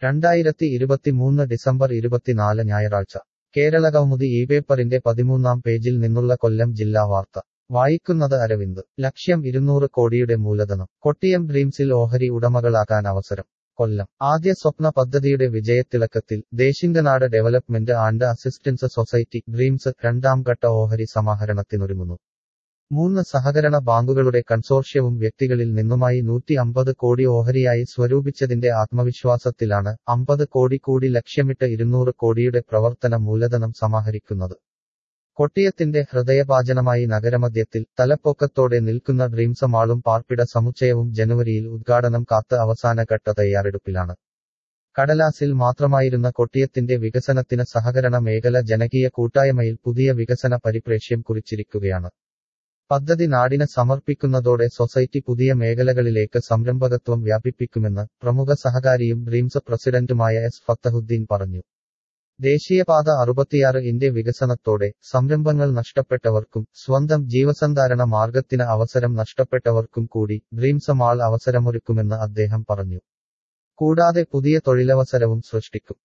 2023 December 24 ഞായറാഴ്ച കേരളകൗമുദി ഇപേപ്പറിന്റെ 13-ാം പേജിൽ നിന്നുള്ള കൊല്ലം ജില്ലാ വാർത്ത വായിക്കുന്നത് അരവിന്ദ്. ലക്ഷ്യം 200 കോടിയുടെ മൂലധനം. കൊട്ടിയം ഡ്രീംസിൽ ഓഹരി ഉടമകളാകാൻ അവസരം. കൊല്ലം. ആദ്യ സ്വപ്ന പദ്ധതിയുടെ വിജയത്തിളക്കത്തിൽ Desinganad development and assistance society Dreams രണ്ടാം ഘട്ട ഓഹരി സമാഹരണത്തിനൊരുങ്ങുന്നു. 3 സഹകരണ ബാങ്കുകളുടെ കൺസോർഷ്യവും വ്യക്തികളിൽ നിന്നുമായി 150 കോടി ഓഹരിയായി സ്വരൂപിച്ചതിന്റെ ആത്മവിശ്വാസത്തിലാണ് 50 കോടി കൂടി ലക്ഷ്യമിട്ട് 200 കോടിയുടെ പ്രവർത്തന മൂലധനം സമാഹരിക്കുന്നത്. കൊട്ടിയത്തിന്റെ ഹൃദയഭാജനമായി നഗരമധ്യത്തിൽ തലപ്പൊക്കത്തോടെ നിൽക്കുന്ന ഡ്രീംസ് മാളും പാർപ്പിട സമുച്ചയവും ജനുവരിയിൽ ഉദ്ഘാടനം കാത്ത് അവസാനഘട്ട തയ്യാറെടുപ്പിലാണ്. കടലാസിൽ മാത്രമായിരുന്ന കൊട്ടിയത്തിന്റെ വികസനത്തിന് സഹകരണ മേഖല ജനകീയ കൂട്ടായ്മയിൽ പുതിയ വികസന പരിപ്രേക്ഷ്യം കുറിച്ചിരിക്കുകയാണ്. പദ്ധതി നാടിന് സമർപ്പിക്കുന്നതോടെ സൊസൈറ്റി പുതിയ മേഖലകളിലേക്ക് സംരംഭകത്വം വ്യാപിപ്പിക്കുമെന്ന് പ്രമുഖ സഹകാരിയും ഡ്രീംസ് പ്രസിഡന്റുമായ എസ് ഫത്തഹുദ്ദീൻ പറഞ്ഞു. ദേശീയപാത 66 വികസനത്തോടെ സംരംഭങ്ങൾ നഷ്ടപ്പെട്ടവർക്കും സ്വന്തം ജീവസന്ധാരണ മാർഗത്തിന് അവസരം നഷ്ടപ്പെട്ടവർക്കും കൂടി ഡ്രീംസ് മാൾ അവസരമൊരുക്കുമെന്ന് അദ്ദേഹം പറഞ്ഞു. കൂടാതെ പുതിയ തൊഴിലവസരവും സൃഷ്ടിക്കും.